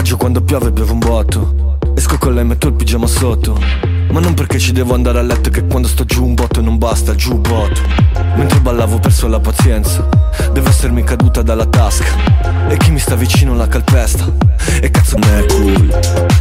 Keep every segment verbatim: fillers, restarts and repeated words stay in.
viaggio quando piove bevo un botto. Esco con lei, metto il pigiama sotto. Ma non perché ci devo andare a letto, che quando sto giù un botto non basta il giubbotto. Mentre ballavo ho perso la pazienza, deve essermi caduta dalla tasca. E chi mi sta vicino la calpesta. E cazzo non è cool.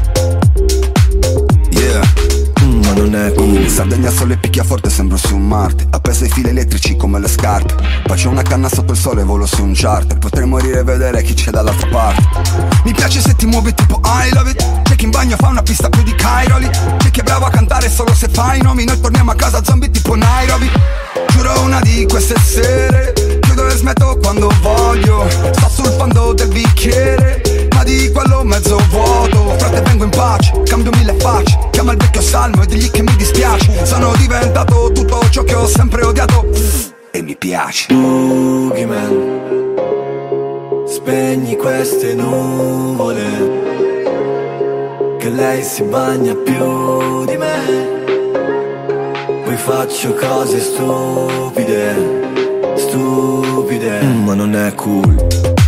Yeah. Mm, ma non è cool. Sardegna sole picchia forte, sembro su Marte. Appeso ai fili elettrici come le scarpe. Faccio una canna sotto il sole, volo su un charter. Potrei morire e vedere chi c'è dall'altra parte. Mi piace se ti muovi tipo I love it. C'è chi in bagno fa una pista più di Cairoli. C'è chi è bravo a cantare solo se fa i nomi. Noi torniamo a casa zombie tipo Nairobi. Giuro una di queste sere chiudo e smetto quando voglio. Sto sul fondo del bicchiere, ma di quello mezzo vuoto. Frate vengo in pace, cambio mille facce. Chiama il vecchio salmo e digli che mi dispiace. Sono diventato tutto ciò che ho sempre odiato e mi piace. Boogeyman, spegni queste nuvole, che lei si bagna più di me. Poi faccio cose stupide, stupide. Mm, ma non è cool.